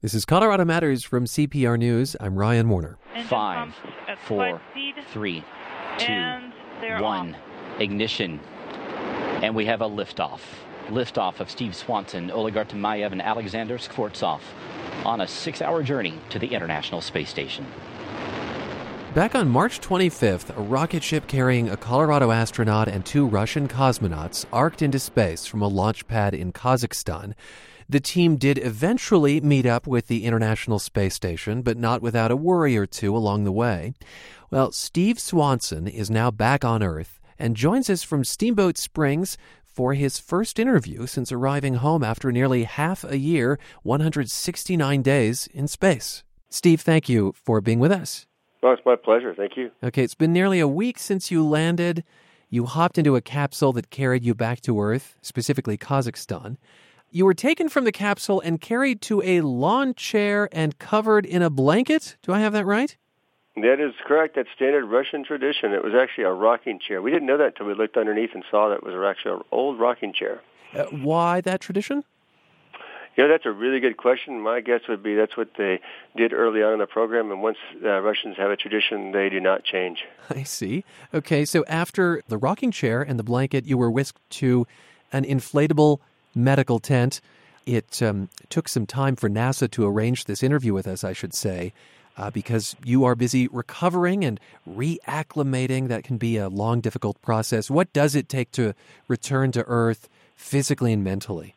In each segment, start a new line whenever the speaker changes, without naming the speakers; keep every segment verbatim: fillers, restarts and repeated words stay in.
This is Colorado Matters from C P R News. I'm Ryan Warner.
Five, four, three, two, one. Ignition. And we have a liftoff. Liftoff of Steve Swanson, Oleg Artemayev, and Alexander Skvortsov on a six-hour journey to the International Space Station.
Back on March twenty-fifth, a rocket ship carrying a Colorado astronaut and two Russian cosmonauts arced into space from a launch pad in Kazakhstan. The team did eventually meet up with the International Space Station, but not without a worry or two along the way. Well, Steve Swanson is now back on Earth and joins us from Steamboat Springs for his first interview since arriving home after nearly half a year, one hundred sixty-nine days in space. Steve, thank you for being with us.
Well, it's my pleasure. Thank you.
Okay, it's been nearly a week since you landed. You hopped into a capsule that carried you back to Earth, specifically Kazakhstan. You were taken from the capsule and carried to a lawn chair and covered in a blanket. Do I have that right?
That is correct. That's standard Russian tradition. It was actually a rocking chair. We didn't know that until we looked underneath and saw that it was actually an old rocking chair.
Uh, why that tradition?
You know, that's a really good question. My guess would be that's what they did early on in the program, and once uh, Russians have a tradition, they do not change.
I see. Okay, so after the rocking chair and the blanket, you were whisked to an inflatable medical tent. It um, took some time for NASA to arrange this interview with us, I should say, uh, because you are busy recovering and reacclimating. That can be a long, difficult process. What does it take to return to Earth physically and mentally?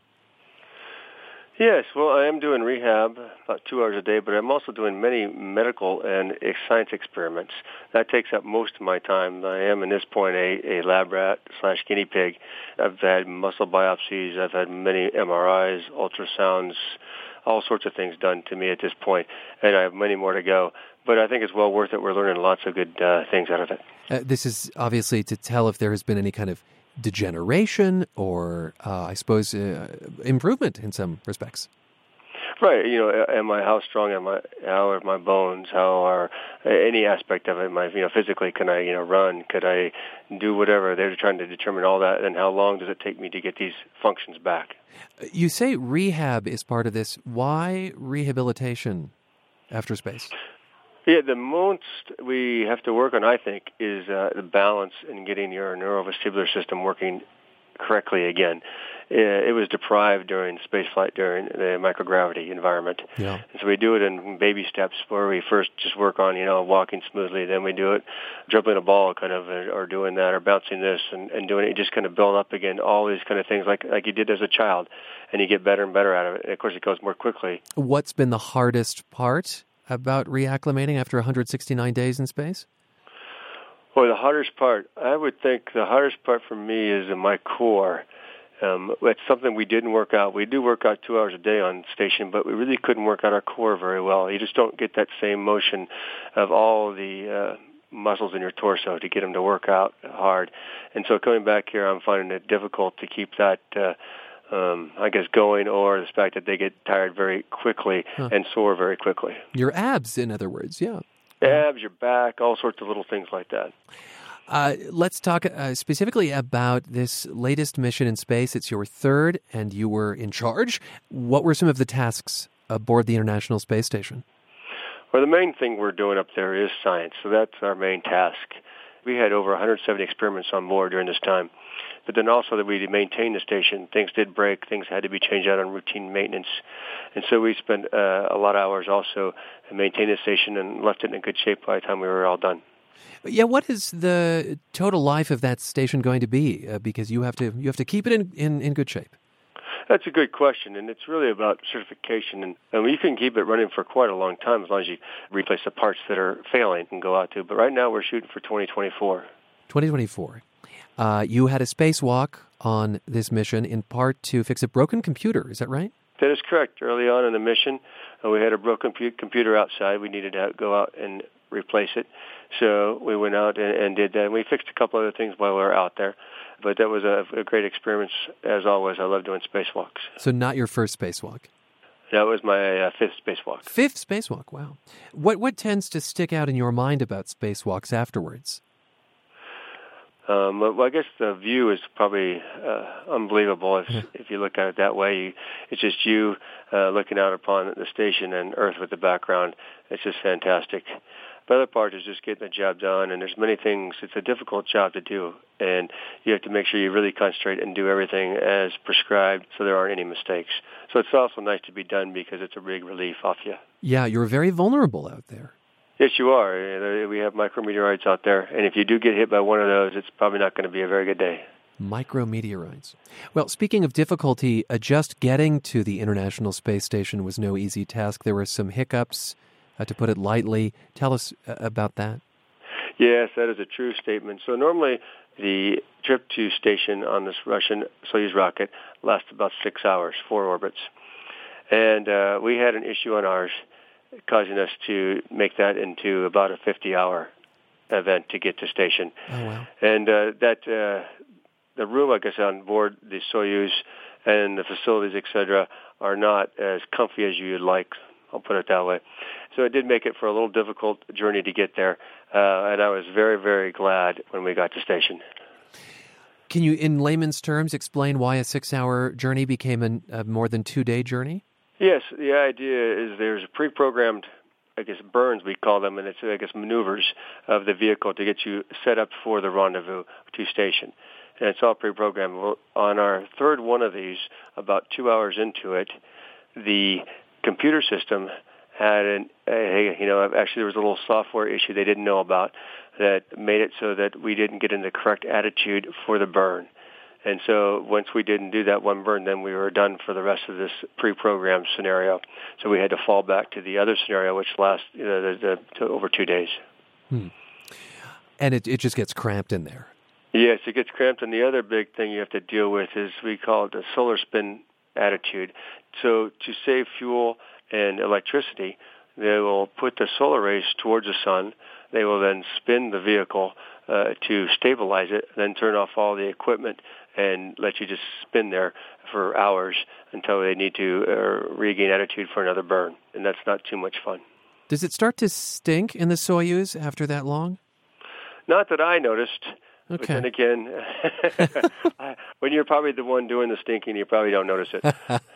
Yes, well, I am doing rehab about two hours a day, but I'm also doing many medical and science experiments. That takes up most of my time. I am, at this point, a, a lab rat slash guinea pig. I've had muscle biopsies. I've had many M R Is, ultrasounds, all sorts of things done to me at this point, and I have many more to go. But I think it's well worth it. We're learning lots of good uh, things out of it.
Uh, this is obviously to tell if there has been any kind of degeneration or, uh, I suppose, uh, improvement in some respects.
Right. You know, am I, how strong am I? How are my bones? How are any aspect of it? My, you know, physically, can I, you know, run? Could I do whatever? They're trying to determine all that. And how long does it take me to get these functions back?
You say rehab is part of this. Why rehabilitation after space?
Yeah, the most we have to work on, I think, is uh, the balance in getting your neurovestibular system working correctly again. It was deprived during spaceflight, during the microgravity environment.
Yeah.
And so we do it in baby steps where we first just work on, you know, walking smoothly. Then we do it dribbling a ball kind of, or doing that, or bouncing this and, and doing it. You just kind of build up again all these kind of things like, like you did as a child. And you get better and better at it. And, of course, it goes more quickly.
What's been the hardest part about reacclimating after one hundred sixty-nine days in space?
Well, the hardest part, I would think the hardest part for me is in my core. Um, it's something we didn't work out. We do work out two hours a day on station, but we really couldn't work out our core very well. You just don't get that same motion of all the uh, muscles in your torso to get them to work out hard. And so coming back here, I'm finding it difficult to keep that uh, Um, I guess going, or the fact that they get tired very quickly huh. and sore very quickly.
Your abs, in other words, yeah.
Abs, your back, all sorts of little things like that.
Uh, let's talk uh, specifically about this latest mission in space. It's your third, and you were in charge. What were some of the tasks aboard the International Space Station?
Well, the main thing we're doing up there is science, so that's our main task. We had over one hundred seventy experiments on board during this time. But then also that we maintained the station. Things did break. Things had to be changed out on routine maintenance. And so we spent uh, a lot of hours also maintaining the station and left it in good shape by the time we were all done.
Yeah, what is the total life of that station going to be? Uh, because you have to you have to keep it in, in, in good shape.
That's a good question, and it's really about certification. And, and you can keep it running for quite a long time as long as you replace the parts that are failing and go out to. But right now we're shooting for twenty twenty-four.
twenty twenty-four. Uh, you had a spacewalk on this mission in part to fix a broken computer. Is that right?
That is correct. Early on in the mission, uh, we had a broken pu- computer outside. We needed to go out and replace it. So we went out and, and did that. And we fixed a couple other things while we were out there. But that was a, a great experience, as always. I love doing spacewalks.
So not your first spacewalk?
That was my uh, fifth spacewalk.
Fifth spacewalk, wow. What what tends to stick out in your mind about spacewalks afterwards?
Um, well, I guess the view is probably uh, unbelievable if, if you look at it that way. You, it's just you uh, looking out upon the station and Earth with the background. It's just fantastic. The other part is just getting the job done, and there's many things. It's a difficult job to do, and you have to make sure you really concentrate and do everything as prescribed so there aren't any mistakes. So it's also nice to be done because it's a big relief off you.
Yeah, you're very vulnerable out there.
Yes, you are. We have micrometeorites out there, and if you do get hit by one of those, it's probably not going to be a very good day.
Micrometeorites. Well, speaking of difficulty, uh, just getting to the International Space Station was no easy task. There were some hiccups, uh, to put it lightly. Tell us uh, about that.
Yes, that is a true statement. So normally the trip to station on this Russian Soyuz rocket lasts about six hours, four orbits. And uh, we had an issue on ours causing us to make that into about a fifty-hour event to get to station.
Oh, wow.
And uh, that uh, the room, I guess, on board the Soyuz and the facilities, et cetera, are not as comfy as you'd like. I'll put it that way. So it did make it for a little difficult journey to get there, uh, and I was very, very glad when we got to station.
Can you, in layman's terms, explain why a six-hour journey became an, a more than two-day journey?
Yes, the idea is there's pre-programmed, I guess, burns, we call them, and it's, I guess, maneuvers of the vehicle to get you set up for the rendezvous to station. And it's all pre-programmed. Well, on our third one of these, about two hours into it, the computer system had an, a, you know, actually there was a little software issue they didn't know about that made it so that we didn't get in the correct attitude for the burn. And so once we didn't do that one burn, then we were done for the rest of this pre-programmed scenario. So we had to fall back to the other scenario, which lasts you know, the, the, to over two days.
Hmm. And it, it just gets cramped in there.
Yes, it gets cramped. And the other big thing you have to deal with is we call it the solar spin attitude. So to save fuel and electricity, they will put the solar rays towards the sun. They will then spin the vehicle uh, to stabilize it, then turn off all the equipment and let you just spin there for hours until they need to uh, regain attitude for another burn. And that's not too much fun.
Does it start to stink in the Soyuz after that long?
Not that I noticed.
Okay.
But then again, when you're probably the one doing the stinking, you probably don't notice it.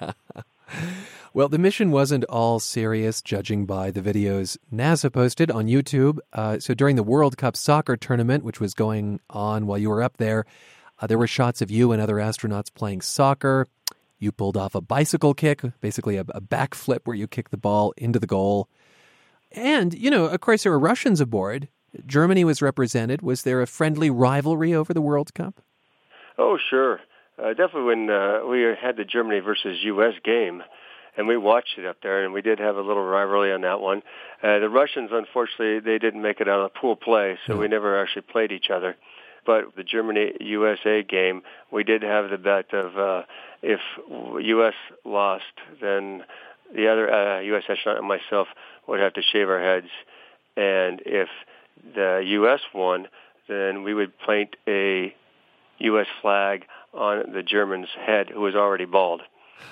Well, the mission wasn't all serious, judging by the videos NASA posted on YouTube. Uh, so during the World Cup soccer tournament, which was going on while you were up there, uh, there were shots of you and other astronauts playing soccer. You pulled off a bicycle kick, basically a, a backflip where you kick the ball into the goal. And, you know, of course, there were Russians aboard. Germany was represented. Was there a friendly rivalry over the World Cup?
Oh, sure. Uh, definitely when uh, we had the Germany versus U S game, and we watched it up there, and we did have a little rivalry on that one. Uh, the Russians, unfortunately, they didn't make it out of pool play, so we never actually played each other. But the Germany-U S A game, we did have the bet of uh, if U S lost, then the other uh, U S astronaut and myself would have to shave our heads. And if the U S won, then we would paint a U S flag on the German's head, who was already bald.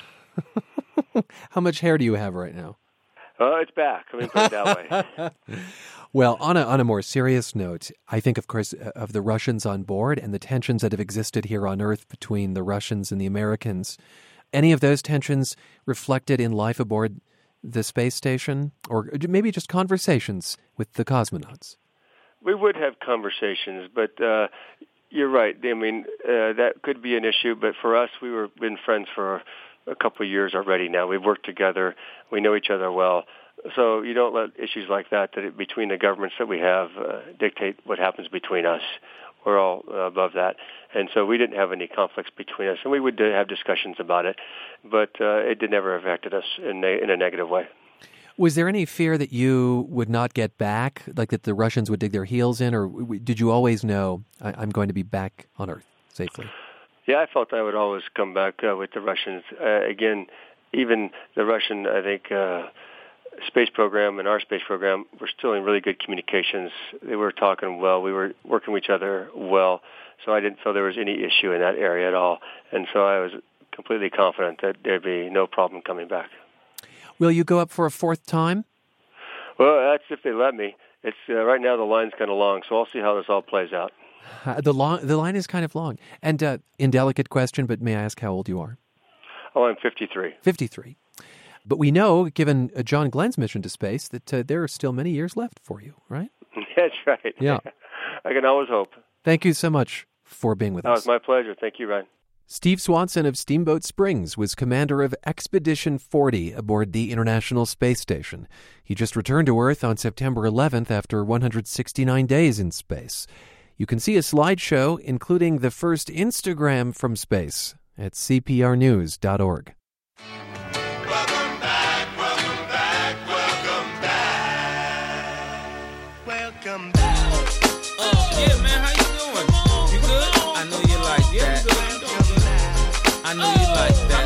How much hair do you have right now?
Oh, uh, it's back. Let me put it that way.
Well, on a, on a more serious note, I think, of course, of the Russians on board and the tensions that have existed here on Earth between the Russians and the Americans. Any of those tensions reflected in life aboard the space station, or maybe just conversations with the cosmonauts?
We would have conversations, but uh, you're right. I mean, uh, that could be an issue, but for us, we were been friends for a couple of years already now. We've worked together. We know each other well. So you don't let issues like that, that between the governments that we have, uh, dictate what happens between us. We're all uh, above that. And so we didn't have any conflicts between us, and we would have discussions about it, but uh, it did never affected us in, a, in a negative way.
Was there any fear that you would not get back, like that the Russians would dig their heels in, or did you always know, I- I'm going to be back on Earth safely?
Yeah, I felt I would always come back uh, with the Russians. Uh, again, even the Russian, I think, uh, space program and our space program were still in really good communications. They were talking well. We were working with each other well. So I didn't feel there was any issue in that area at all. And so I was completely confident that there'd be no problem coming back.
Will you go up for a fourth time?
Well, that's if they let me. It's uh, right now the line's kind of long, so I'll see how this all plays out.
Uh, the long, the line is kind of long. And uh, indelicate question, but may I ask how old you are?
Oh, I'm fifty-three.
fifty-three. But we know, given uh, John Glenn's mission to space, that uh, there are still many years left for you, right?
That's right.
Yeah.
I can always hope.
Thank you so much for being with
oh,
us.
It's my pleasure. Thank you, Ryan.
Steve Swanson of Steamboat Springs was commander of Expedition forty aboard the International Space Station. He just returned to Earth on September eleventh after one hundred sixty-nine days in space. You can see a slideshow, including the first Instagram from space, at c p r news dot org.
Welcome back, welcome back, welcome back. Welcome back.
Uh, yeah, man, how you doing? You good? I know you like that. I know you like that.